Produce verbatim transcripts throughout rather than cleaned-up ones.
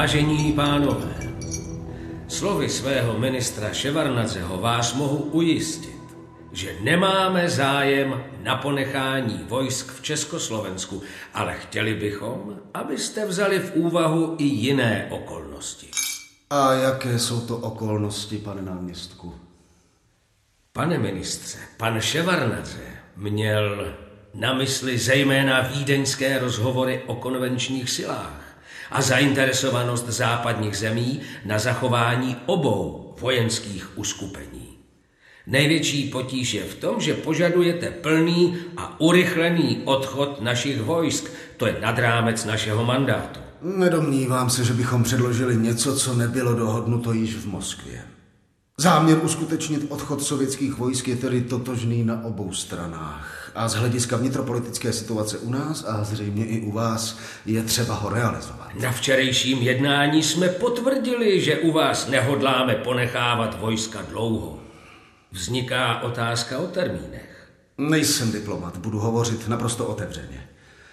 Vážení pánové, slovy svého ministra Ševarnadzeho vás mohu ujistit, že nemáme zájem na ponechání vojsk v Československu, ale chtěli bychom, abyste vzali v úvahu i jiné okolnosti. A jaké jsou to okolnosti, pane náměstku? Pane ministře, pan Ševarnadze měl na mysli zejména vídeňské rozhovory o konvenčních silách a zainteresovanost západních zemí na zachování obou vojenských uskupení. Největší potíž je v tom, že požadujete plný a urychlený odchod našich vojsk. To je nad rámec našeho mandátu. Nedomnívám se, že bychom předložili něco, co nebylo dohodnuto již v Moskvě. Záměr uskutečnit odchod sovětských vojsk je tedy totožný na obou stranách. A z hlediska vnitropolitické situace u nás a zřejmě i u vás je třeba ho realizovat. Na včerejším jednání jsme potvrdili, že u vás nehodláme ponechávat vojska dlouho. Vzniká otázka o termínech. Nejsem diplomat, budu hovořit naprosto otevřeně.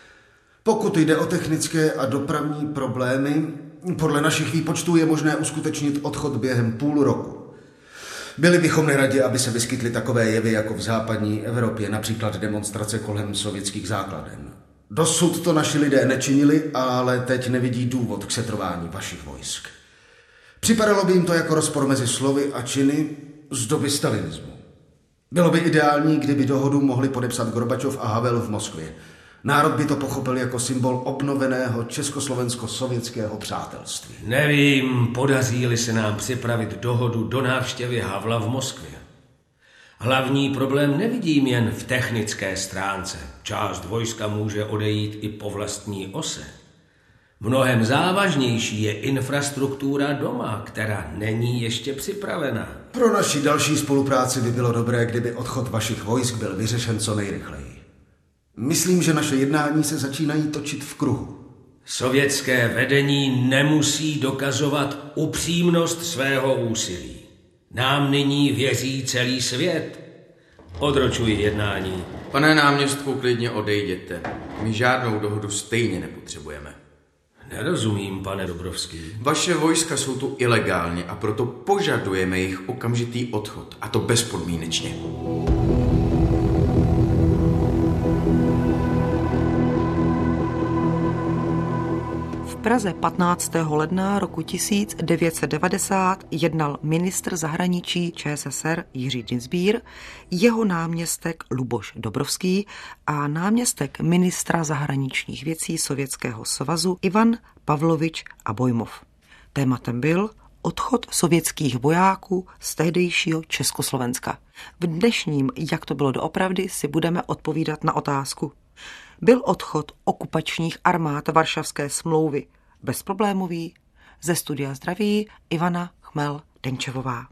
Pokud jde o technické a dopravní problémy, podle našich výpočtů je možné uskutečnit odchod během půl roku. Byli bychom neradi, aby se vyskytly takové jevy jako v západní Evropě, například demonstrace kolem sovětských základen. Dosud to naši lidé nečinili, ale teď nevidí důvod k setrvání vašich vojsk. Připadalo by jim to jako rozpor mezi slovy a činy z doby stalinismu. Bylo by ideální, kdyby dohodu mohli podepsat Gorbačov a Havel v Moskvě. Národ by to pochopil jako symbol obnoveného československo-sovětského přátelství. Nevím, podaří-li se nám připravit dohodu do návštěvy Havla v Moskvě. Hlavní problém nevidím jen v technické stránce. Část vojska může odejít i po vlastní ose. Mnohem závažnější je infrastruktura doma, která není ještě připravena. Pro naši další spolupráci by bylo dobré, kdyby odchod vašich vojsk byl vyřešen co nejrychleji. Myslím, že naše jednání se začínají točit v kruhu. Sovětské vedení nemusí dokazovat upřímnost svého úsilí. Nám nyní věří celý svět. Odročuji jednání. Pane náměstku, klidně odejděte. My žádnou dohodu stejně nepotřebujeme. Nerozumím, pane Dobrovský. Vaše vojska jsou tu ilegálně a proto požadujeme jejich okamžitý odchod. A to bezpodmínečně. V Praze patnáctého ledna roku tisíc devět set devadesát jednal ministr zahraničí ČSSR Jiří Dienstbier, jeho náměstek Luboš Dobrovský a náměstek ministra zahraničních věcí Sovětského svazu Ivan Pavlovič Abojmov. Tématem byl odchod sovětských vojáků z tehdejšího Československa. V dnešním Jak to bylo doopravdy si budeme odpovídat na otázku. Byl odchod okupačních armád Varšavské smlouvy bezproblémový? Ze studia zdraví Ivana Chmel-Denčevová.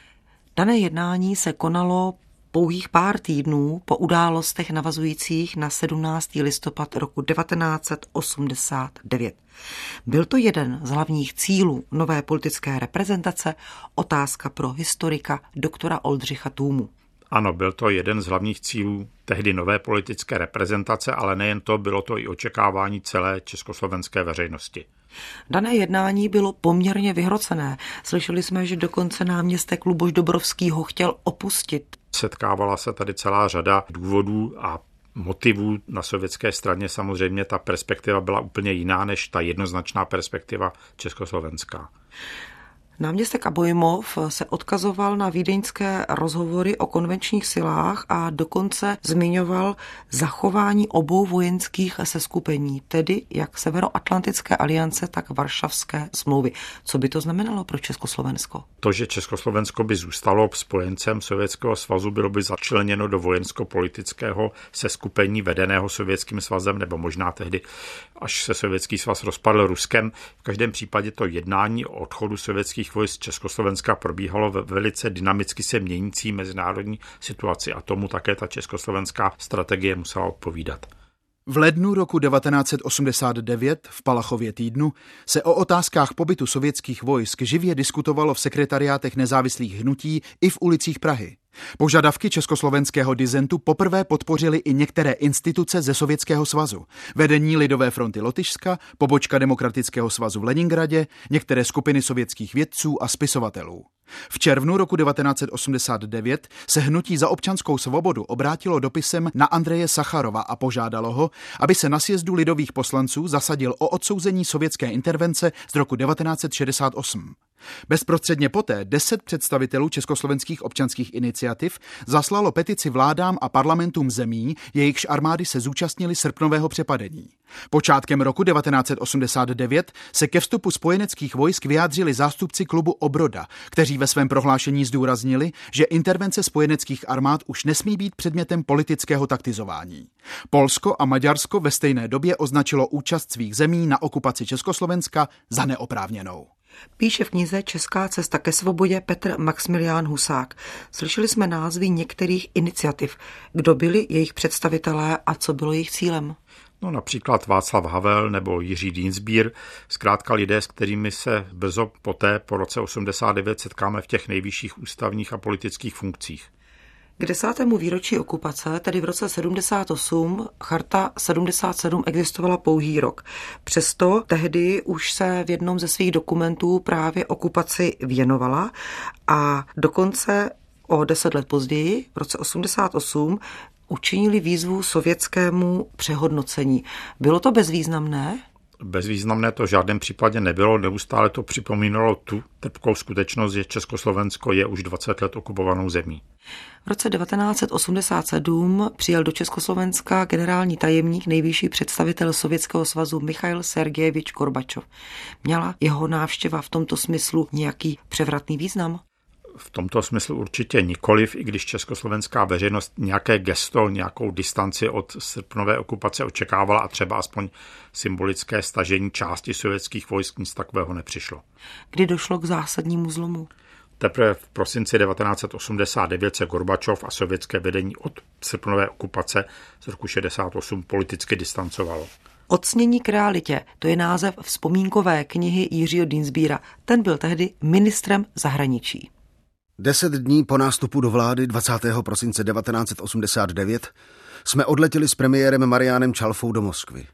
Dané jednání se konalo pouhých pár týdnů po událostech navazujících na sedmnáctého listopad roku devatenáct set osmdesát devět. Byl to jeden z hlavních cílů nové politické reprezentace, otázka pro historika doktora Oldřicha Tůmu. Ano, byl to jeden z hlavních cílů tehdy nové politické reprezentace, ale nejen to, bylo to i očekávání celé československé veřejnosti. Dané jednání bylo poměrně vyhrocené. Slyšeli jsme, že dokonce náměstek Luboš Dobrovský ho chtěl opustit. Setkávala se tady celá řada důvodů a motivů na sovětské straně. Samozřejmě ta perspektiva byla úplně jiná než ta jednoznačná perspektiva československá. Náměstek Abojmov se odkazoval na vídeňské rozhovory o konvenčních silách a dokonce zmiňoval zachování obou vojenských seskupení, tedy jak Severoatlantické aliance, tak Varšavské smlouvy. Co by to znamenalo pro Československo? To, že Československo by zůstalo spojencem Sovětského svazu, bylo by začleněno do vojensko-politického seskupení vedeného Sovětským svazem, nebo možná tehdy, až se Sovětský svaz rozpadl Ruskem. V každém případě to jednání o odchodu sovětských vojsk Československa probíhalo ve velice dynamicky se měnící mezinárodní situaci a tomu také ta československá strategie musela odpovídat. V lednu roku devatenáct set osmdesát devět v Palachově týdnu se o otázkách pobytu sovětských vojsk živě diskutovalo v sekretariátech nezávislých hnutí i v ulicích Prahy. Požadavky československého disentu poprvé podpořily i některé instituce ze Sovětského svazu. Vedení Lidové fronty Lotyšska, pobočka Demokratického svazu v Leningradě, některé skupiny sovětských vědců a spisovatelů. V červnu roku devatenáct set osmdesát devět se Hnutí za občanskou svobodu obrátilo dopisem na Andreje Sacharova a požádalo ho, aby se na sjezdu lidových poslanců zasadil o odsouzení sovětské intervence z roku devatenáct set šedesát osm. Bezprostředně poté deset představitelů československých občanských iniciativ zaslalo petici vládám a parlamentům zemí, jejichž armády se zúčastnily srpnového přepadení. Počátkem roku devatenáct set osmdesát devět se ke vstupu spojeneckých vojsk vyjádřili zástupci klubu Obroda, kteří ve svém prohlášení zdůraznili, že intervence spojeneckých armád už nesmí být předmětem politického taktizování. Polsko a Maďarsko ve stejné době označilo účast svých zemí na okupaci Československa za neoprávněnou. Píše v knize Česká cesta ke svobodě Petr Maxmilián Husák. Slyšeli jsme názvy některých iniciativ. Kdo byli jejich představitelé a co bylo jejich cílem? No, například Václav Havel nebo Jiří Dienstbier, zkrátka lidé, s kterými se brzo poté po roce osmdesát devět setkáme v těch nejvyšších ústavních a politických funkcích. K desátému výročí okupace, tedy v roce sedmdesát osm, Charta sedmdesát sedm existovala pouhý rok. Přesto tehdy už se v jednom ze svých dokumentů právě okupaci věnovala a dokonce o deset let později, v roce osmdesát osm, učinili výzvu sovětskému přehodnocení. Bylo to bezvýznamné? Bezvýznamné to v žádném případě nebylo, neustále to připomínalo tu trpkou skutečnost, že Československo je už dvacet let okupovanou zemí. V roce devatenáct set osmdesát sedm přijel do Československa generální tajemník, nejvyšší představitel Sovětského svazu Michail Sergejevič Gorbačov. Měla jeho návštěva v tomto smyslu nějaký převratný význam? V tomto smyslu určitě nikoliv, i když československá veřejnost nějaké gesto, nějakou distanci od srpnové okupace očekávala a třeba aspoň symbolické stažení části sovětských vojsk, nic takového nepřišlo. Kdy došlo k zásadnímu zlomu? Teprve v prosinci devatenáct set osmdesát devět se Gorbačov a sovětské vedení od srpnové okupace z roku šedesát osm politicky distancovalo. Odsnění k realitě, to je název vzpomínkové knihy Jiřího Dienstbiera. Ten byl tehdy ministrem zahraničí. Deset dní po nástupu do vlády dvacátého prosince devatenáct set osmdesát devět jsme odletěli s premiérem Mariánem Čalfou do Moskvy.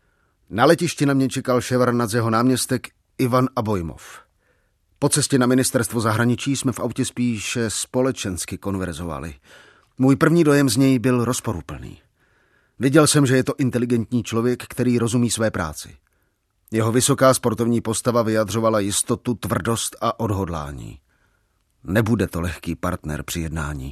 Na letišti na mě čekal Ševardnadzeho náměstek Ivan Abojmov. Po cestě na ministerstvo zahraničí jsme v autě spíše společensky konverzovali. Můj první dojem z něj byl rozporuplný. Viděl jsem, že je to inteligentní člověk, který rozumí své práci. Jeho vysoká sportovní postava vyjadřovala jistotu, tvrdost a odhodlání. Nebude to lehký partner při jednání.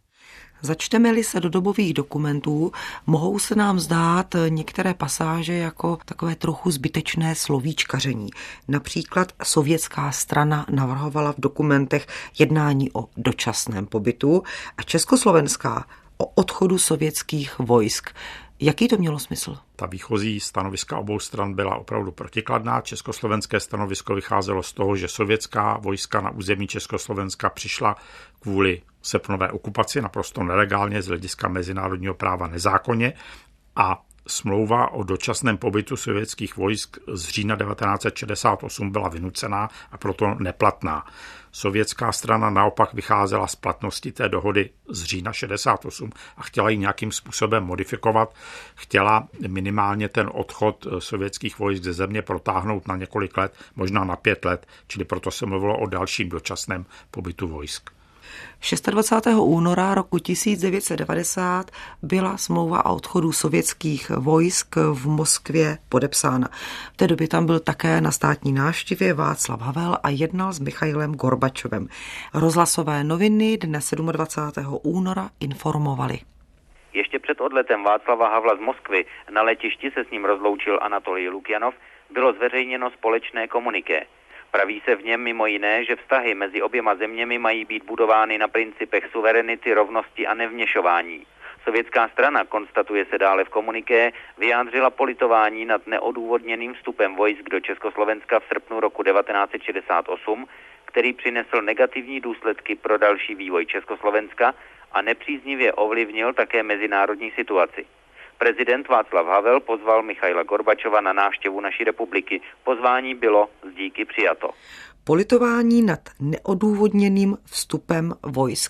Začteme-li se do dobových dokumentů, mohou se nám zdát některé pasáže jako takové trochu zbytečné slovíčkaření. Například sovětská strana navrhovala v dokumentech jednání o dočasném pobytu a československá o odchodu sovětských vojsk. Jaký to mělo smysl? Ta výchozí stanoviska obou stran byla opravdu protikladná. Československé stanovisko vycházelo z toho, že sovětská vojska na území Československa přišla kvůli srpnové okupaci naprosto nelegálně, z hlediska mezinárodního práva nezákonně, a smlouva o dočasném pobytu sovětských vojsk z října devatenáct set šedesát osm byla vynucená a proto neplatná. Sovětská strana naopak vycházela z platnosti té dohody z října šedesát osm a chtěla ji nějakým způsobem modifikovat. Chtěla minimálně ten odchod sovětských vojsk ze země protáhnout na několik let, možná na pět let, čili proto se mluvilo o dalším dočasném pobytu vojsk. dvacátého šestého února roku tisíc devět set devadesát byla smlouva o odchodu sovětských vojsk v Moskvě podepsána. V té době tam byl také na státní návštěvě Václav Havel a jednal s Michailem Gorbačovem. Rozhlasové noviny dne dvacátého sedmého února informovali. Ještě před odletem Václava Havla z Moskvy na letišti se s ním rozloučil Anatolij Lukjanov, bylo zveřejněno společné komuniké. Praví se v něm mimo jiné, že vztahy mezi oběma zeměmi mají být budovány na principech suverenity, rovnosti a nevměšování. Sovětská strana, konstatuje se dále v komuniké, vyjádřila politování nad neodůvodněným vstupem vojsk do Československa v srpnu roku devatenáct set šedesát osm, který přinesl negativní důsledky pro další vývoj Československa a nepříznivě ovlivnil také mezinárodní situaci. Prezident Václav Havel pozval Michaila Gorbačova na návštěvu naší republiky. Pozvání bylo s díky přijato. Politování nad neodůvodněným vstupem vojsk.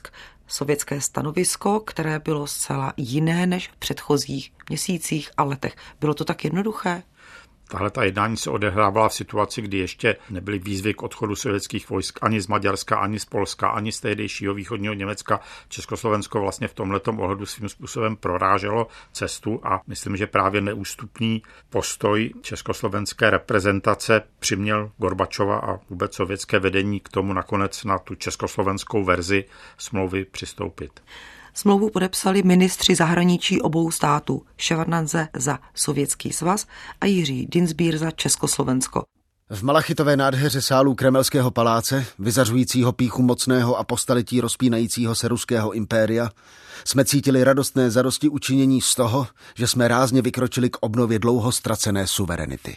sovětské stanovisko, které bylo zcela jiné než v předchozích měsících a letech. Bylo to tak jednoduché? Tahle ta jednání se odehrávala v situaci, kdy ještě nebyly výzvy k odchodu sovětských vojsk ani z Maďarska, ani z Polska, ani z tehdejšího východního Německa. Československo vlastně v tomhletom ohledu svým způsobem proráželo cestu a myslím, že právě neústupný postoj československé reprezentace přiměl Gorbačova a vůbec sovětské vedení k tomu nakonec na tu československou verzi smlouvy přistoupit. Smlouvu podepsali ministři zahraničí obou států, Ševardnadze za Sovětský svaz a Jiří Dienstbier za Československo. V malachitové nádheře sálu Kremelského paláce, vyzařujícího pýchu mocného a po staletí rozpínajícího se ruského impéria, jsme cítili radostné zadosti učinění z toho, že jsme rázně vykročili k obnově dlouho ztracené suverenity.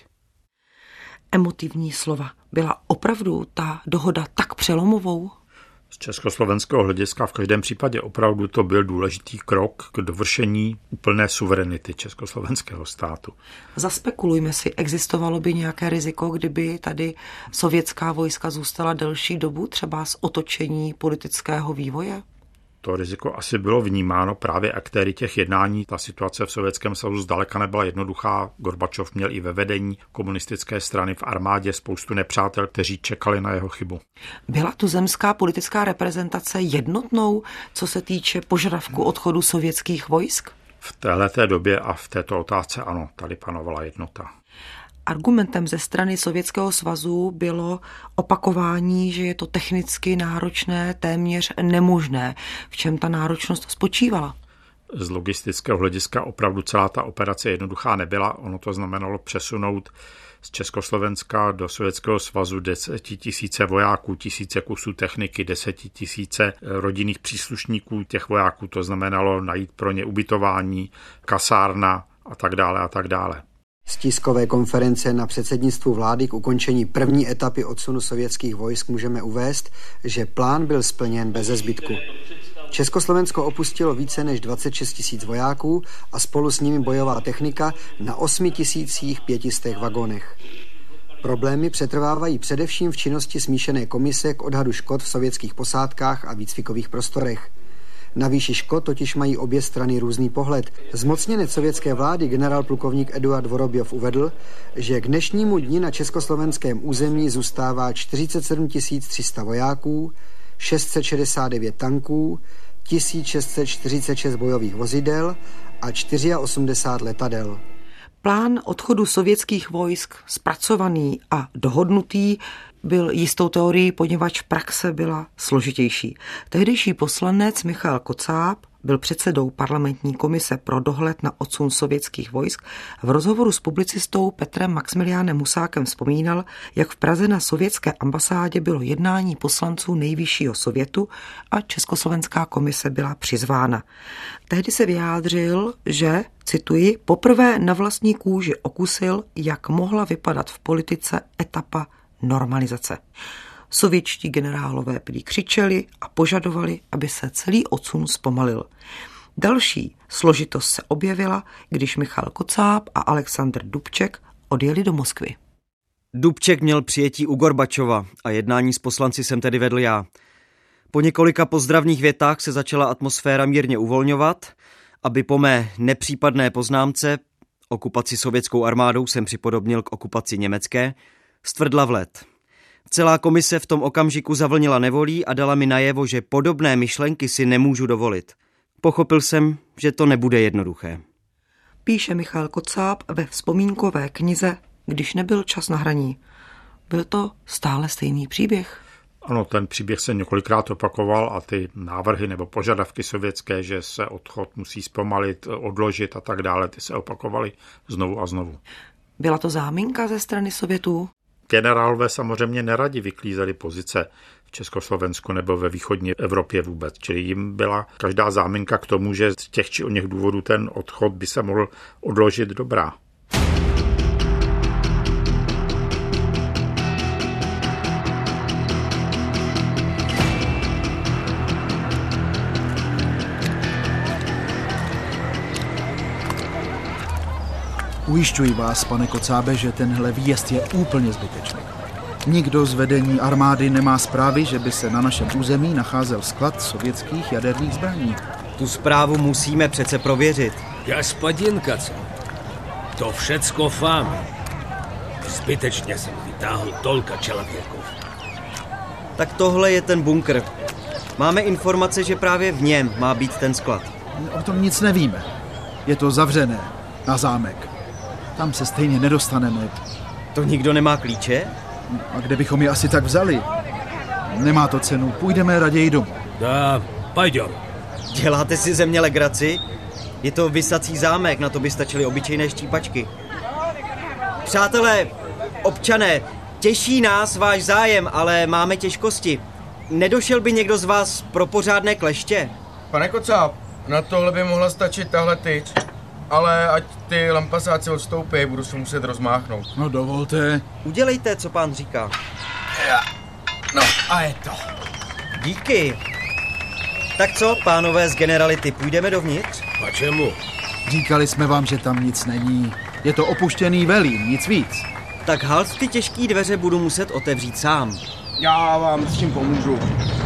Emotivní slova. Byla opravdu ta dohoda tak přelomovou? Z československého hlediska v každém případě opravdu to byl důležitý krok k dovršení úplné suverenity československého státu. Zaspekulujme si, existovalo by nějaké riziko, kdyby tady sovětská vojska zůstala delší dobu, třeba z otočení politického vývoje? To riziko asi bylo vnímáno právě aktéry těch jednání. Ta situace v Sovětském svazu zdaleka nebyla jednoduchá. Gorbačov měl i ve vedení komunistické strany v armádě spoustu nepřátel, kteří čekali na jeho chybu. Byla tuzemská politická reprezentace jednotnou, co se týče požadavku odchodu sovětských vojsk? V téhleté době a v této otázce ano, tady panovala jednota. Argumentem ze strany Sovětského svazu bylo opakování, že je to technicky náročné, téměř nemožné. V čem ta náročnost spočívala? Z logistického hlediska opravdu celá ta operace jednoduchá nebyla. Ono to znamenalo přesunout z Československa do Sovětského svazu desetitisíce vojáků, tisíce kusů techniky, desetitisíce rodinných příslušníků těch vojáků. To znamenalo najít pro ně ubytování, kasárna a tak dále a tak dále. Z tiskové konference na předsednictvu vlády k ukončení první etapy odsunu sovětských vojsk můžeme uvést, že plán byl splněn beze zbytku. Československo opustilo více než dvacet šest tisíc vojáků a spolu s nimi bojová technika na osm tisíc pět set vagonech. Problémy přetrvávají především v činnosti smíšené komise k odhadu škod v sovětských posádkách a výcvikových prostorech. Na výši škod totiž mají obě strany různý pohled. Zmocněnec sovětské vlády generál plukovník Eduard Vorobjov uvedl, že k dnešnímu dni na československém území zůstává čtyřicet sedm tisíc tři sta vojáků, šest set šedesát devět tanků, tisíc šest set čtyřicet šest bojových vozidel a osmdesát čtyři letadel. Plán odchodu sovětských vojsk zpracovaný a dohodnutý byl jistou teorií, poněvadž praxe byla složitější. Tehdejší poslanec Michail Kocáb byl předsedou parlamentní komise pro dohled na odsun sovětských vojsk. V rozhovoru s publicistou Petrem Maximiliánem Husákem vzpomínal, jak v Praze na sovětské ambasádě bylo jednání poslanců nejvyššího sovětu a Československá komise byla přizvána. Tehdy se vyjádřil, že, cituji, poprvé na vlastní kůži okusil, jak mohla vypadat v politice etapa normalizace. Sovětští generálové prý křičeli a požadovali, aby se celý odsun zpomalil. Další složitost se objevila, když Michal Kocáb a Alexandr Dubček odjeli do Moskvy. Dubček měl přijetí u Gorbačova a jednání s poslanci jsem tedy vedl já. Po několika pozdravných větách se začala atmosféra mírně uvolňovat, aby po mé nepřípadné poznámce, okupaci sovětskou armádou jsem připodobnil k okupaci německé, stvrdla v led. Celá komise v tom okamžiku zavlnila nevolí a dala mi najevo, že podobné myšlenky si nemůžu dovolit. Pochopil jsem, že to nebude jednoduché. Píše Michal Kocáb ve vzpomínkové knize Když nebyl čas na hraní. Byl to stále stejný příběh? Ano, ten příběh se několikrát opakoval a ty návrhy nebo požadavky sovětské, že se odchod musí zpomalit, odložit a tak dále, ty se opakovaly znovu a znovu. Byla to záminka ze strany Sovětů? Generálové samozřejmě neradi vyklízeli pozice v Československu nebo ve východní Evropě vůbec. Čili jim byla každá záminka k tomu, že z těch či oněch důvodů ten odchod by se mohl odložit, dobrá. Ujišťuji vás, pane Kocábe, že tenhle výjezd je úplně zbytečný. Nikdo z vedení armády nemá zprávy, že by se na našem území nacházel sklad sovětských jaderných zbraní. Tu zprávu musíme přece prověřit. Gaspadin Kocáb, to všecko fám. Zbytečně jsem vytáhl tolka člověků. Tak tohle je ten bunkr. Máme informace, že právě v něm má být ten sklad. O tom nic nevíme. Je to zavřené na zámek. Tam se stejně nedostaneme. To nikdo nemá klíče? A kde bychom je asi tak vzali? Nemá to cenu, půjdeme raději domů. Da, pojďme. Děláte si ze mě legraci? Je to visací zámek, na to by stačily obyčejné štípačky. Přátelé, občané, těší nás váš zájem, ale máme těžkosti. Nedošel by někdo z vás pro pořádné kleště? Pane Kocáb, na tohle by mohla stačit tahle tyč, ale ať ty lampasáci odstoupí, budu se muset rozmáchnout. No dovolte. Udělejte, co pán říká. Ja. No a je to. Díky. Tak co, pánové z generality, půjdeme dovnitř? A čemu? Říkali jsme vám, že tam nic není. Je to opuštěný velín, nic víc. Tak halt ty těžké dveře budu muset otevřít sám. Já vám s tím pomůžu.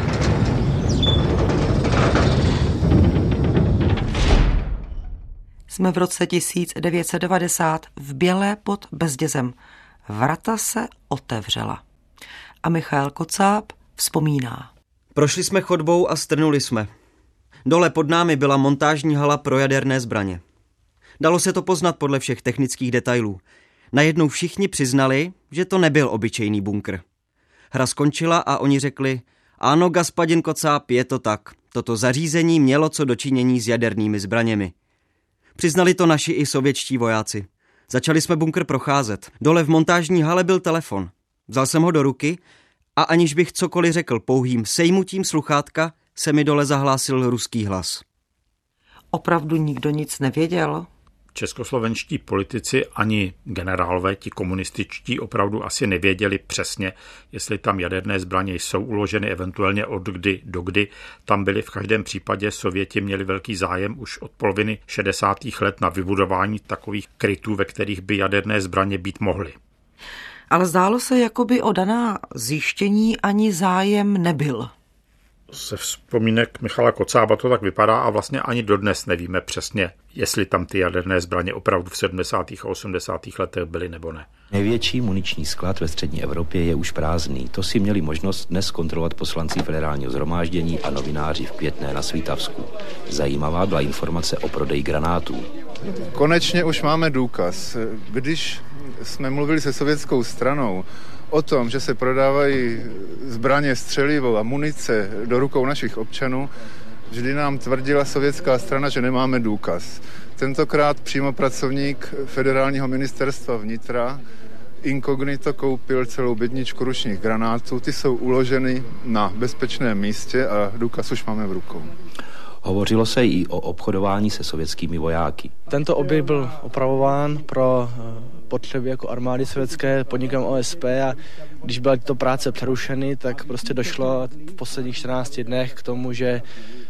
Jsme v roce tisíc devět set devadesát v Bělé pod Bezdězem. Vrata se otevřela. A Michael Kocáb vzpomíná. Prošli jsme chodbou a strnuli jsme. Dole pod námi byla montážní hala pro jaderné zbraně. Dalo se to poznat podle všech technických detailů. Najednou všichni přiznali, že to nebyl obyčejný bunkr. Hra skončila a oni řekli, ano, Gaspadin Kocáb, je to tak. Toto zařízení mělo co dočinění s jadernými zbraněmi. Přiznali to naši i sovětští vojáci. Začali jsme bunkr procházet. Dole v montážní hale byl telefon. Vzal jsem ho do ruky a aniž bych cokoliv řekl, pouhým sejmutím sluchátka se mi dole zahlásil ruský hlas. Opravdu nikdo nic nevěděl? Českoslovenští politici ani generálové, ti komunističtí, opravdu asi nevěděli přesně, jestli tam jaderné zbraně jsou uloženy, eventuálně od kdy do kdy. Tam byli v každém případě, Sověti měli velký zájem už od poloviny šedesátých let na vybudování takových krytů, ve kterých by jaderné zbraně být mohly. Ale zdálo se, jako by o daná zjištění ani zájem nebyl. Se vzpomínek Michala Kocába to tak vypadá a vlastně ani dodnes nevíme přesně, jestli tam ty jaderné zbraně opravdu v sedmdesátých a osmdesátých letech byly nebo ne. Největší muniční sklad ve střední Evropě je už prázdný. To si měli možnost dnes kontrolovat poslanci Federálního shromáždění a novináři v Květné na Svítavsku. Zajímavá byla informace o prodeji granátů. Konečně už máme důkaz. Když jsme mluvili se sovětskou stranou o tom, že se prodávají zbraně, střelivo a munice do rukou našich občanů, vždy nám tvrdila sovětská strana, že nemáme důkaz. Tentokrát přímo pracovník Federálního ministerstva vnitra inkognito koupil celou bedničku ručních granátů. Ty jsou uloženy na bezpečném místě a důkaz už máme v rukou. Hovořilo se i o obchodování se sovětskými vojáky. Tento objekt byl opravován pro potřeby jako armády sovětské podnikem O S P a když byly tyto práce přerušeny, tak prostě došlo v posledních čtrnácti dnech k tomu, že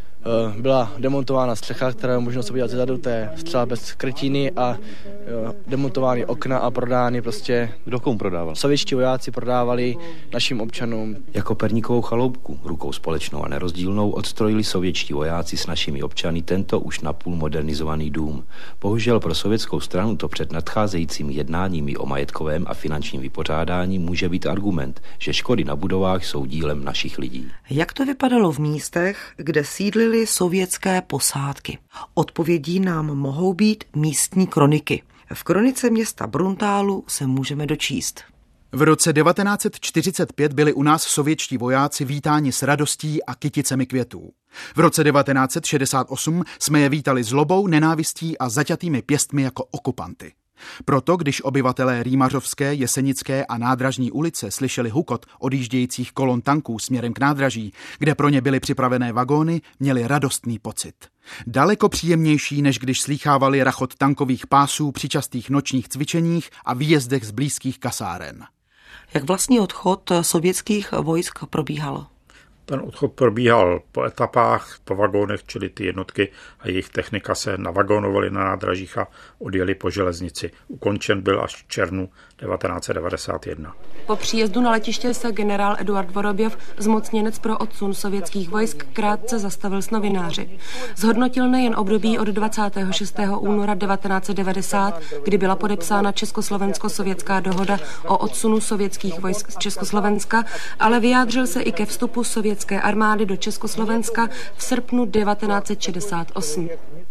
byla demontována střecha, která je možno se podívat zezadu, to je střela bez krytiny a demontovány okna a prodány prostě... Kdo komu prodával? Sovětští vojáci prodávali našim občanům. Jako perníkovou chaloupku, rukou společnou a nerozdílnou, odstrojili sovětští vojáci s našimi občany tento už napůl modernizovaný dům. Bohužel pro sovětskou stranu to před nadcházejícími jednáními o majetkovém a finančním vypořádání může být argument, že škody na budovách jsou dílem našich lidí. Jak to vypadalo v místech, kde sídlili sovětské posádky? Odpovědí nám mohou být místní kroniky. V kronice města Bruntálu se můžeme dočíst. V roce devatenáct set čtyřicet pět byli u nás sovětští vojáci vítáni s radostí a kyticemi květů. V roce devatenáct set šedesát osm jsme je vítali zlobou, nenávistí a zaťatými pěstmi jako okupanty. Proto, když obyvatelé Rýmařovské, Jesenické a Nádražní ulice slyšeli hukot odjíždějících kolon tanků směrem k nádraží, kde pro ně byly připravené vagóny, měli radostný pocit. Daleko příjemnější, než když slýchávali rachot tankových pásů při častých nočních cvičeních a výjezdech z blízkých kasáren. Jak vlastní odchod sovětských vojsk probíhal? Ten odchod probíhal po etapách, po vagónech, čili ty jednotky a jejich technika se navagonovaly na nádražích a odjeli po železnici. Ukončen byl až v červnu devatenáct set devadesát jedna. Po příjezdu na letiště se generál Eduard Vorobjev, zmocněnec pro odsun sovětských vojsk, krátce zastavil s novináři. Zhodnotil nejen období od dvacátého šestého února devatenáct set devadesát, kdy byla podepsána československo-sovětská dohoda o odsunu sovětských vojsk z Československa, ale vyjádřil se i ke vstupu sovětské armády do Československa v srpnu devatenáct set šedesát osm.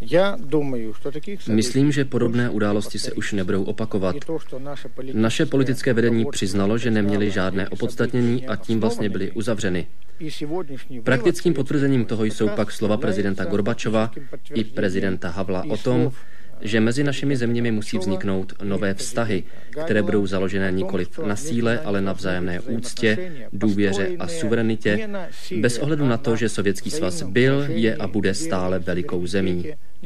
Myslím, že podobné události se už nebudou opakovat. Naše politické vedení přiznalo, že neměli žádné opodstatnění a tím vlastně byly uzavřeny. Praktickým potvrzením toho jsou pak slova prezidenta Gorbačova i prezidenta Havla o tom, že mezi našimi zeměmi musí vzniknout nové vztahy, které budou založené nikoliv na síle, ale na vzájemné úctě, důvěře a suverenitě, bez ohledu na to, že Sovětský svaz byl, je a bude stále velikou zemí.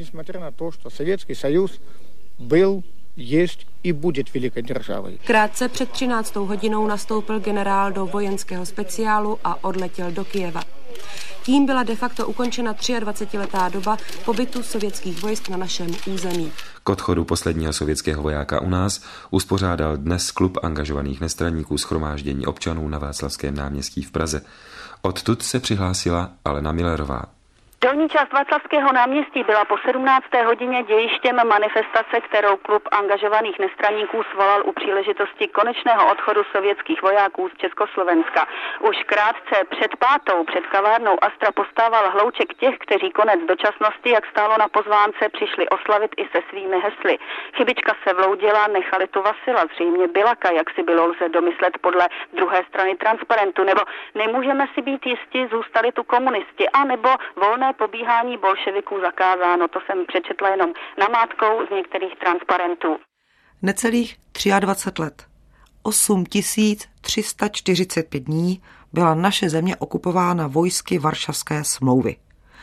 Byl, jest i bude velikou državou. Krátce před třináctou hodinou nastoupil generál do vojenského speciálu a odletěl do Kyjeva. Tím byla de facto ukončena dvacetiletá doba pobytu sovětských vojsk na našem území. K odchodu posledního sovětského vojáka u nás uspořádal dnes klub angažovaných nestraníků shromáždění občanů na Václavském náměstí v Praze. Odtud se přihlásila Alena Millerová. Dolní část Václavského náměstí byla po sedmnácté hodině dějištěm manifestace, kterou klub angažovaných nestraníků svolal u příležitosti konečného odchodu sovětských vojáků z Československa. Už krátce před pátou před kavárnou Astra postával hlouček těch, kteří konec dočasnosti, jak stálo na pozvánce, přišli oslavit i se svými hesly. Chybička se vloudila, nechali tu Vasila, zřejmě Bilaka, jak si bylo lze domyslet podle druhé strany transparentu, nebo nemůžeme si být jisti, zůstali tu komunisti, a nebo volné pobíhání bolševiků zakázáno. To jsem přečetla jenom namátkou z některých transparentů. Necelých dvacet tři let, osm tisíc tři sta čtyřicet pět dní byla naše země okupována vojsky Varšavské smlouvy.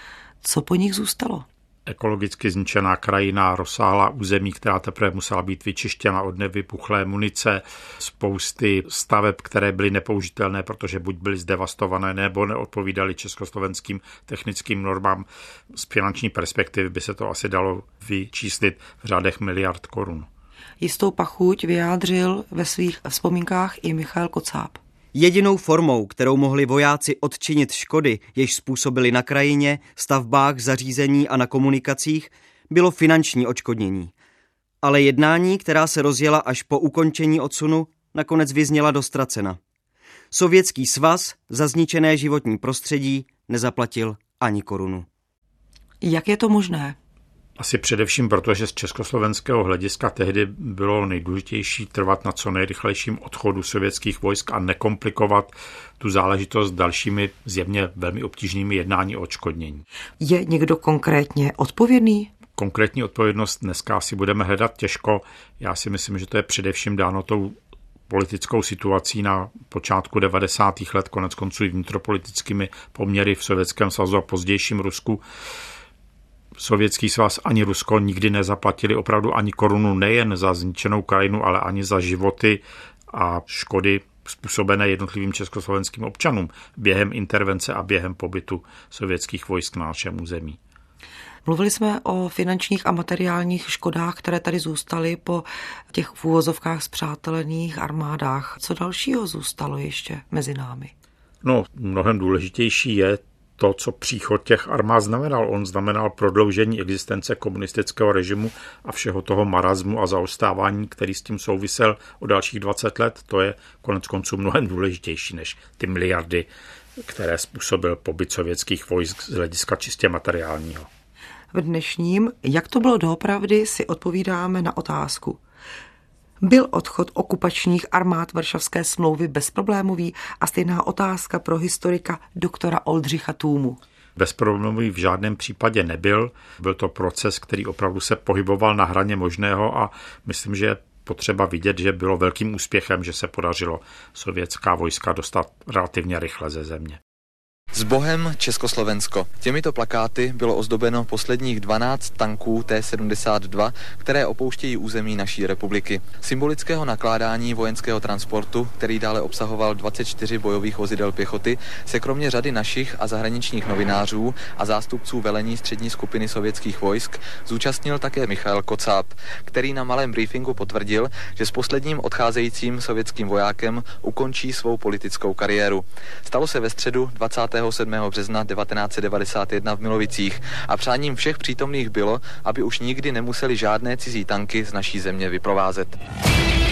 Co po nich zůstalo? Ekologicky zničená krajina, rozsáhlá území, která teprve musela být vyčištěna od nevybuchlé munice, spousty staveb, které byly nepoužitelné, protože buď byly zdevastované, nebo neodpovídaly československým technickým normám. Z finanční perspektivy by se to asi dalo vyčíslit v řádech miliard korun. Jistou pachuť vyjádřil ve svých vzpomínkách i Michail Kocáb. Jedinou formou, kterou mohli vojáci odčinit škody, jež způsobili na krajině, stavbách, zařízení a na komunikacích, bylo finanční odškodnění. Ale jednání, která se rozjela až po ukončení odsunu, nakonec vyzněla do ztracena. Sovětský svaz za zničené životní prostředí nezaplatil ani korunu. Jak je to možné? Asi především proto, že z československého hlediska tehdy bylo nejdůležitější trvat na co nejrychlejším odchodu sovětských vojsk a nekomplikovat tu záležitost dalšími zjevně velmi obtížnými jednání o odškodnění. Je někdo konkrétně odpovědný? Konkrétní odpovědnost dneska asi budeme hledat těžko. Já si myslím, že to je především dáno tou politickou situací na počátku devadesátých let, konec konců i vnitropolitickými poměry v Sovětském svazu a pozdějším Rusku. Sovětský svaz ani Rusko nikdy nezaplatili opravdu ani korunu nejen za zničenou krajinu, ale ani za životy a škody způsobené jednotlivým československým občanům během intervence a během pobytu sovětských vojsk na našem území. Mluvili jsme o finančních a materiálních škodách, které tady zůstaly po těch v úvozovkách spřátelených armádách. Co dalšího zůstalo ještě mezi námi? No, mnohem důležitější je to, co příchod těch armád znamenal. On znamenal prodloužení existence komunistického režimu a všeho toho marazmu a zaostávání, který s tím souvisel o dalších dvacet let. To je konec konců mnohem důležitější než ty miliardy, které způsobil pobyt sovětských vojsk z hlediska čistě materiálního. V dnešním, jak to bylo doopravdy, si odpovídáme na otázku. Byl odchod okupačních armád Varšavské smlouvy bezproblémový? A stejná otázka pro historika doktora Oldřicha Tůmu. Bezproblémový v žádném případě nebyl. Byl to proces, který opravdu se pohyboval na hraně možného a myslím, že je potřeba vidět, že bylo velkým úspěchem, že se podařilo sovětská vojska dostat relativně rychle ze země. S Bohem Československo. Těmito plakáty bylo ozdobeno posledních dvanáct tanků T sedmdesát dva, které opouštějí území naší republiky. Symbolického nakládání vojenského transportu, který dále obsahoval dvacet čtyři bojových vozidel pěchoty, se kromě řady našich a zahraničních novinářů a zástupců velení střední skupiny sovětských vojsk zúčastnil také Michail Kocáb, který na malém briefingu potvrdil, že s posledním odcházejícím sovětským vojákem ukončí svou politickou kariéru. Stalo se ve středu dvacátého sedmého března devatenáct set devadesát jedna v Milovicích a přáním všech přítomných bylo, aby už nikdy nemuseli žádné cizí tanky z naší země vyprovázet.